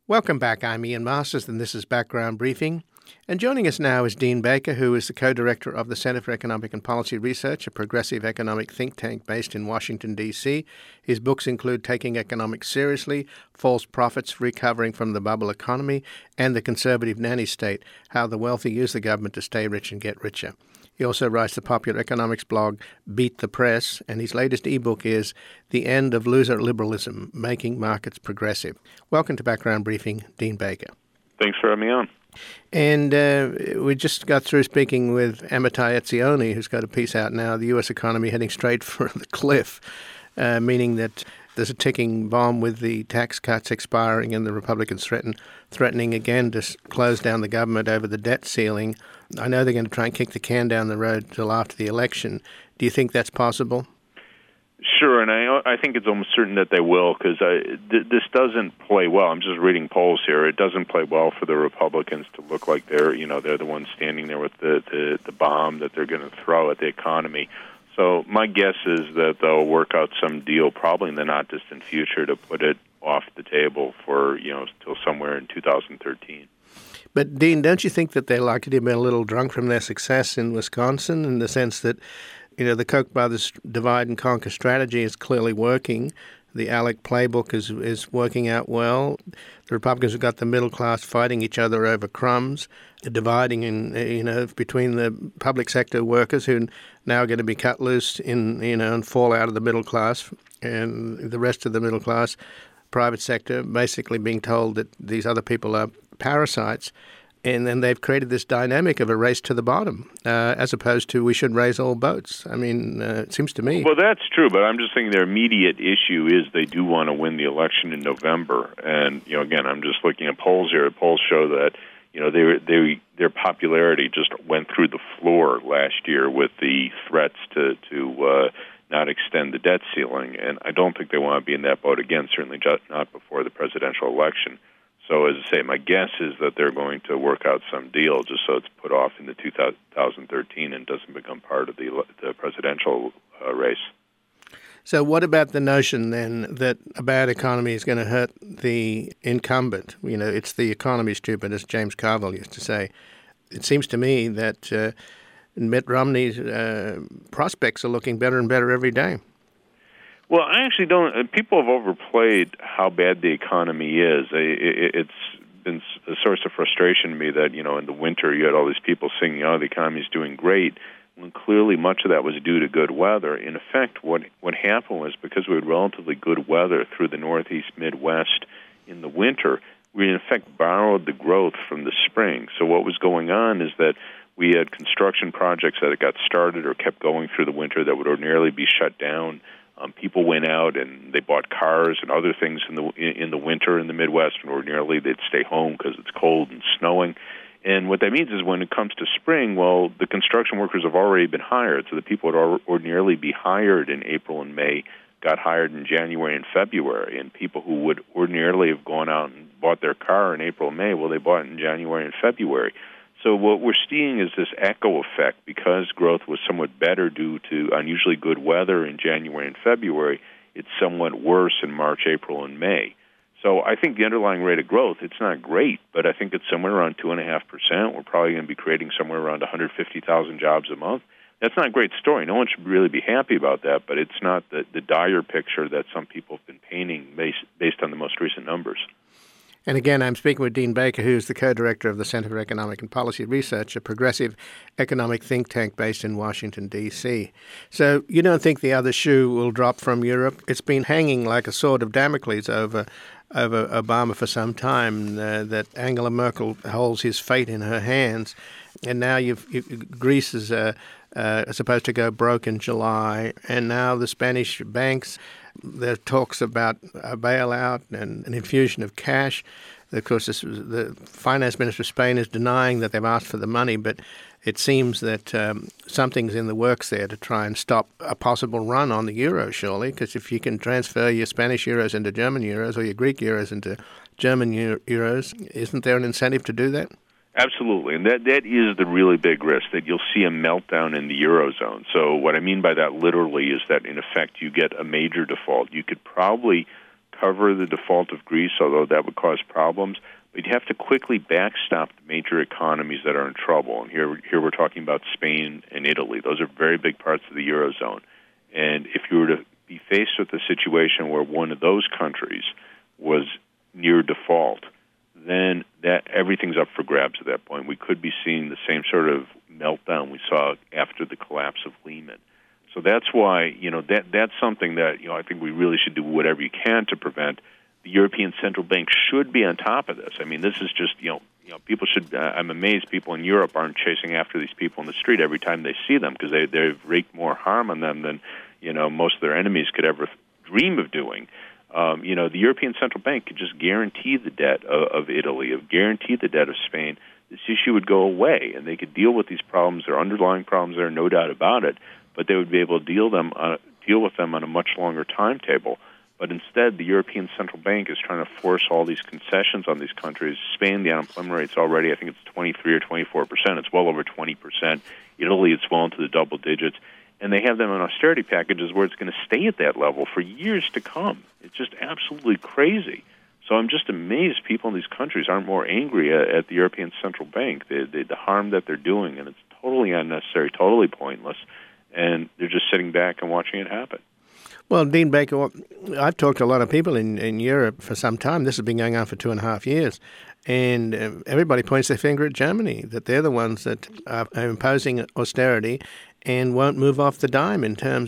Welcome back. I'm Ian Masters, and this is Background Briefing. And joining us now is Dean Baker, who is the co-director of the Center for Economic and Policy Research, a progressive economic think tank based in Washington, D.C. His books include Taking Economics Seriously, False Prophets, Recovering from the Bubble Economy, and The Conservative Nanny State, How the Wealthy Use the Government to Stay Rich and Get Richer. He also writes the popular economics blog Beat the Press, and his latest ebook is The End of Loser Liberalism, Making Markets Progressive. Welcome to Background Briefing, Dean Baker. Thanks for having me on. And we just got through speaking with Amitai Etzioni, who's got a piece out now, The U.S. Economy Heading Straight for the Cliff, meaning that there's a ticking bomb with the tax cuts expiring and the Republicans threatening again to close down the government over the debt ceiling. I know they're going to try and kick the can down the road till after the election. Do you think that's possible? Sure, and I think it's almost certain that they will, because this doesn't play well. I'm just reading polls here. It doesn't play well for the Republicans to look like they're the ones standing there with the bomb that they're going to throw at the economy. So my guess is that they'll work out some deal, probably in the not distant future, to put it off the table for till somewhere in 2013. But Dean, don't you think that they're likely to be a little drunk from their success in Wisconsin, in the sense that the Koch brothers divide and conquer strategy is clearly working? The ALEC playbook is working out well. The Republicans have got the middle class fighting each other over crumbs, dividing between the public sector workers who now are going to be cut loose and fall out of the middle class, and the rest of the middle class, private sector, basically being told that these other people are parasites. And then they've created this dynamic of a race to the bottom, as opposed to we should raise all boats. I mean, it seems to me. Well, that's true, but I'm just thinking their immediate issue is they do want to win the election in November. And, again, I'm just looking at polls here. Polls show that, their popularity just went through the floor last year with the threats to not extend the debt ceiling. And I don't think they want to be in that boat again, certainly not before the presidential election. So, as I say, my guess is that they're going to work out some deal just so it's put off into 2013 and doesn't become part of the presidential race. So what about the notion, then, that a bad economy is going to hurt the incumbent? It's the economy, stupid, as James Carville used to say. It seems to me that Mitt Romney's prospects are looking better and better every day. Well, I actually don't. People have overplayed how bad the economy is. It's been a source of frustration to me that, in the winter you had all these people singing, the economy's doing great, when clearly much of that was due to good weather. In effect, what happened was because we had relatively good weather through the Northeast, Midwest in the winter, we in effect borrowed the growth from the spring. So what was going on is that we had construction projects that had got started or kept going through the winter that would ordinarily be shut down. People went out and they bought cars and other things in the winter in the Midwest, and ordinarily they'd stay home because it's cold and snowing. And what that means is when it comes to spring, well, the construction workers have already been hired, so the people would ordinarily be hired in April and May got hired in January and February, and people who would ordinarily have gone out and bought their car in April and May, well, they bought it in January and February. So what we're seeing is this echo effect. Because growth was somewhat better due to unusually good weather in January and February, it's somewhat worse in March, April, and May. So I think the underlying rate of growth, it's not great, but I think it's somewhere around 2.5%. We're probably going to be creating somewhere around 150,000 jobs a month. That's not a great story. No one should really be happy about that, but it's not the dire picture that some people have been painting based on the most recent numbers. And again, I'm speaking with Dean Baker, who's the co-director of the Center for Economic and Policy Research, a progressive economic think tank based in Washington, D.C. So you don't think the other shoe will drop from Europe? It's been hanging like a sword of Damocles over Obama for some time, that Angela Merkel holds his fate in her hands. And now Greece is supposed to go broke in July, and now the Spanish banks, there are talks about a bailout and an infusion of cash. Of course, the finance minister of Spain is denying that they've asked for the money, but it seems that something's in the works there to try and stop a possible run on the euro, surely, because if you can transfer your Spanish euros into German euros or your Greek euros into German euros, isn't there an incentive to do that? Absolutely, and that is the really big risk, that you'll see a meltdown in the Eurozone. So what I mean by that literally is that, in effect, you get a major default. You could probably cover the default of Greece, although that would cause problems. But you'd have to quickly backstop the major economies that are in trouble. And here we're talking about Spain and Italy. Those are very big parts of the Eurozone. And if you were to be faced with a situation where one of those countries was near default, then that everything's up for grabs at that point. We could be seeing the same sort of meltdown we saw after the collapse of Lehman. So that's why, that's something that, I think we really should do whatever you can to prevent. The European Central Bank should be on top of this. I mean, this is just, people should, I'm amazed people in Europe aren't chasing after these people in the street every time they see them, because they've wreaked more harm on them than, most of their enemies could ever dream of doing. The European Central Bank could just guarantee the debt of Italy, guarantee the debt of Spain. This issue would go away, and they could deal with these problems. There are underlying problems there, no doubt about it, but they would be able to deal with them on a much longer timetable. But instead, the European Central Bank is trying to force all these concessions on these countries. Spain, the unemployment rate's already, I think it's 23 or 24%. It's well over 20%. Italy, it's well into the double digits. And they have them on austerity packages where it's going to stay at that level for years to come. It's just absolutely crazy. So I'm just amazed people in these countries aren't more angry at the European Central Bank, the harm that they're doing, and it's totally unnecessary, totally pointless, and they're just sitting back and watching it happen. Well, Dean Baker, I've talked to a lot of people in Europe for some time. This has been going on for 2.5 years. And everybody points their finger at Germany, that they're the ones that are imposing austerity and won't move off the dime in terms,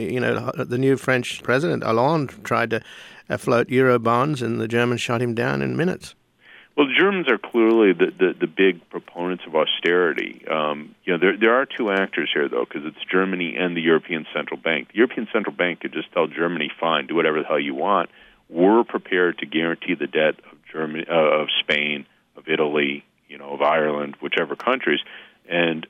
the new French president, Hollande, tried to float Euro bonds, and the Germans shot him down in minutes. Well, the Germans are clearly the big proponents of austerity. There are two actors here, though, because it's Germany and the European Central Bank. The European Central Bank could just tell Germany, fine, do whatever the hell you want. We're prepared to guarantee the debt of Germany, of Spain, of Italy, of Ireland, whichever countries. And,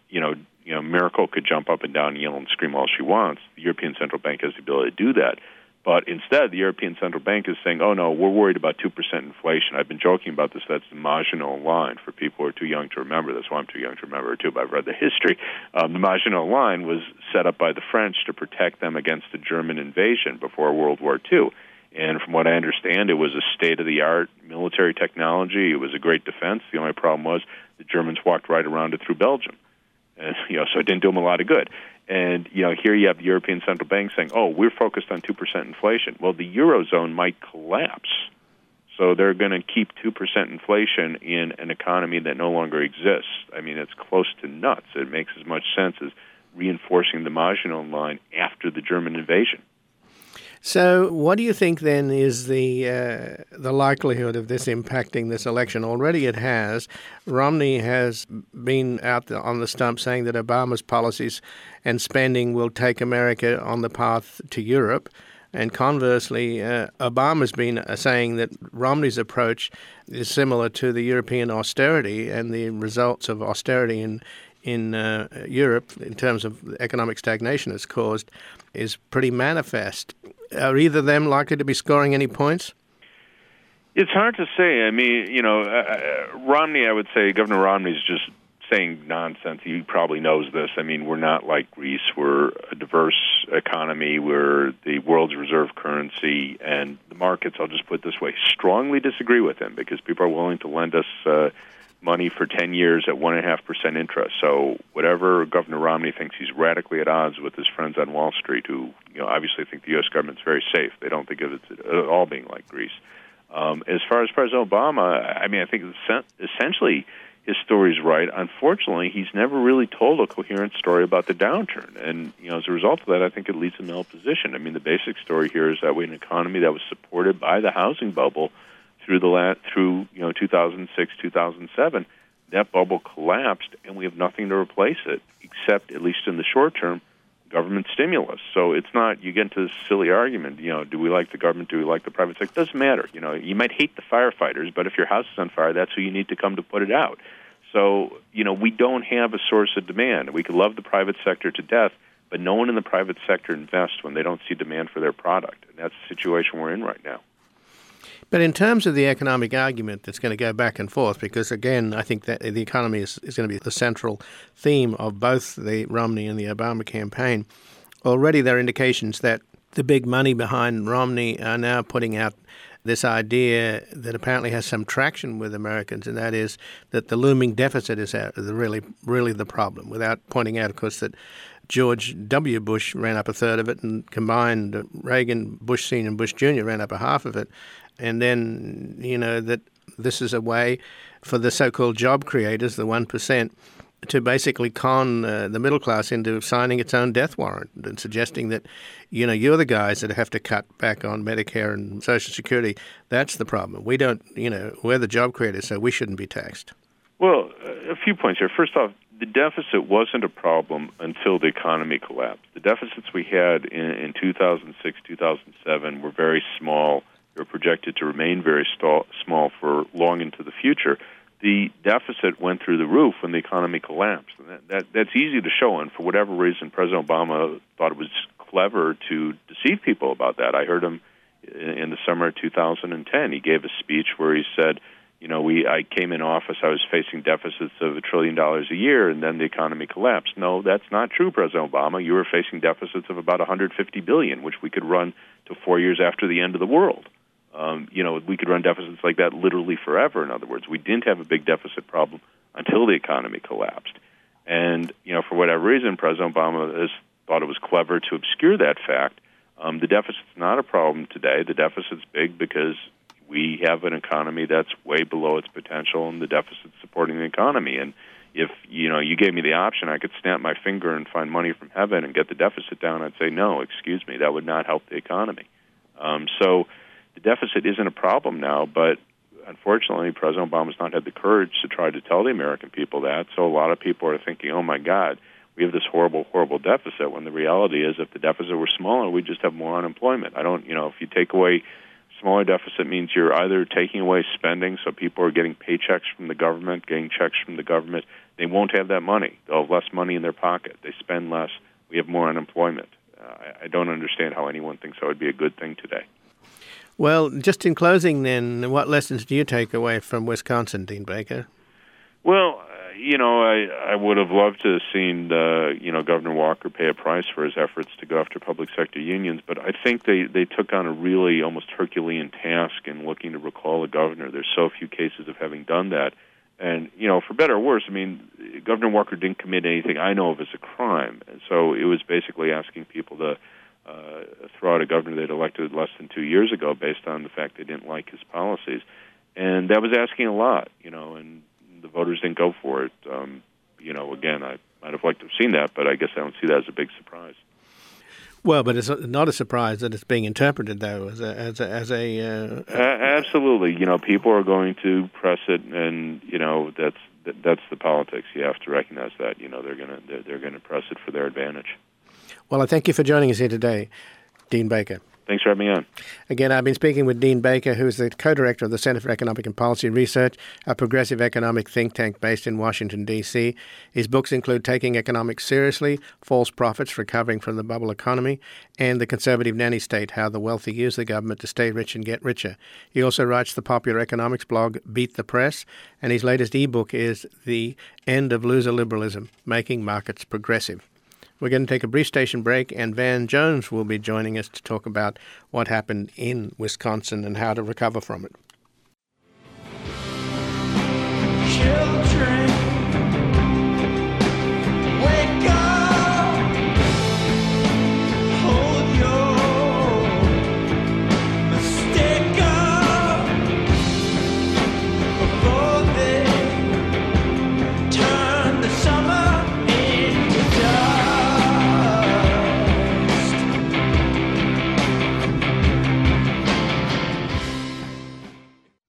Merkel could jump up and down, yell and scream all she wants. The European Central Bank has the ability to do that. But instead, the European Central Bank is saying, oh, no, we're worried about 2% inflation. I've been joking about this. That's the Maginot Line for people who are too young to remember this. Well, I'm too young to remember it, too, but I've read the history. The Maginot Line was set up by the French to protect them against the German invasion before World War II. And from what I understand, it was a state-of-the-art military technology. It was a great defense. The only problem was the Germans walked right around it through Belgium. And, so it didn't do them a lot of good. And, here you have the European Central Bank saying, oh, we're focused on 2% inflation. Well, the Eurozone might collapse. So they're going to keep 2% inflation in an economy that no longer exists. I mean, it's close to nuts. It makes as much sense as reinforcing the Maginot Line after the German invasion. So what do you think then is the likelihood of this impacting this election? Already it has. Romney has been out on the stump saying that Obama's policies and spending will take America on the path to Europe. And conversely, Obama's been saying that Romney's approach is similar to the European austerity, and the results of austerity in Europe, in terms of economic stagnation it's caused, is pretty manifest. Are either of them likely to be scoring any points? It's hard to say. I mean, Romney, I would say Governor Romney's just saying nonsense. He probably knows this. I mean, we're not like Greece. We're a diverse economy. We're the world's reserve currency. And the markets, I'll just put it this way, strongly disagree with him, because people are willing to lend us money for 10 years at 1.5% interest. So whatever Governor Romney thinks, he's radically at odds with his friends on Wall Street, who obviously think the U.S. government's very safe. They don't think of it at all being like Greece. As far as President Obama, I mean, I think essentially his story's right. Unfortunately, he's never really told a coherent story about the downturn. And, as a result of that, I think it leaves him in a position. I mean, the basic story here is that we had an economy that was supported by the housing bubble through 2006, 2007, that bubble collapsed, and we have nothing to replace it, except, at least in the short term, government stimulus. So it's not, you get into this silly argument, do we like the government, do we like the private sector? It doesn't matter. You might hate the firefighters, but if your house is on fire, that's who you need to come to put it out. So, we don't have a source of demand. We could love the private sector to death, but no one in the private sector invests when they don't see demand for their product. And that's the situation we're in right now. But in terms of the economic argument that's going to go back and forth, because, again, I think that the economy is going to be the central theme of both the Romney and the Obama campaign, already there are indications that the big money behind Romney are now putting out this idea that apparently has some traction with Americans, and that is that the looming deficit is really the problem, without pointing out, of course, that George W. Bush ran up a third of it, and combined Reagan, Bush Sr. and Bush Jr. ran up a half of it. And then, that this is a way for the so-called job creators, the 1%, to basically con the middle class into signing its own death warrant and suggesting that, you're the guys that have to cut back on Medicare and Social Security. That's the problem. We don't, we're the job creators, so we shouldn't be taxed. Well, a few points here. First off, the deficit wasn't a problem until the economy collapsed. The deficits we had in 2006, 2007 were very small. They were projected to remain very small for long into the future. The deficit went through the roof when the economy collapsed. And that's easy to show, and for whatever reason, President Obama thought it was clever to deceive people about that. I heard him in the summer of 2010. He gave a speech where he said, I came in office, I was facing deficits of $1 trillion a year, and then the economy collapsed. No, that's not true, President Obama. You were facing deficits of about $150 billion, which we could run to 4 years after the end of the world. We could run deficits like that literally forever. In other words, we didn't have a big deficit problem until the economy collapsed. And, for whatever reason, President Obama has thought it was clever to obscure that fact. The deficit's not a problem today. The deficit's big because we have an economy that's way below its potential, and the deficit's supporting the economy. And if, you gave me the option, I could snap my finger and find money from heaven and get the deficit down, I'd say, no, excuse me, that would not help the economy. So the deficit isn't a problem now, but unfortunately, President Obama's not had the courage to try to tell the American people that. So a lot of people are thinking, oh, my God, we have this horrible, horrible deficit, when the reality is if the deficit were smaller, we'd just have more unemployment. If you take away smaller deficit means you're either taking away spending, so people are getting paychecks from the government, getting checks from the government. They won't have that money. They'll have less money in their pocket. They spend less. We have more unemployment. I don't understand how anyone thinks that would be a good thing today. Well, just in closing then, what lessons do you take away from Wisconsin, Dean Baker? Well, I would have loved to have seen, Governor Walker pay a price for his efforts to go after public sector unions, but I think they took on a really almost Herculean task in looking to recall the governor. There's so few cases of having done that. And, for better or worse, Governor Walker didn't commit anything I know of as a crime. And so it was basically asking people to throw out a governor they'd elected less than 2 years ago based on the fact they didn't like his policies. And that was asking a lot, and the voters didn't go for it. Again, I might have liked to have seen that, but I guess I don't see that as a big surprise. Well, but it's not a surprise that it's being interpreted, though, as a absolutely. People are going to press it, and that's the politics. You have to recognize that. They're gonna press it for their advantage. Well, I thank you for joining us here today, Dean Baker. Thanks for having me on. Again, I've been speaking with Dean Baker, who is the co-director of the Center for Economic and Policy Research, a progressive economic think tank based in Washington, D.C. His books include Taking Economics Seriously, False Prophets, Recovering from the Bubble Economy, and The Conservative Nanny State, How the Wealthy Use the Government to Stay Rich and Get Richer. He also writes the popular economics blog Beat the Press, and his latest ebook is The End of Loser Liberalism, Making Markets Progressive. We're going to take a brief station break, and Van Jones will be joining us to talk about what happened in Wisconsin and how to recover from it.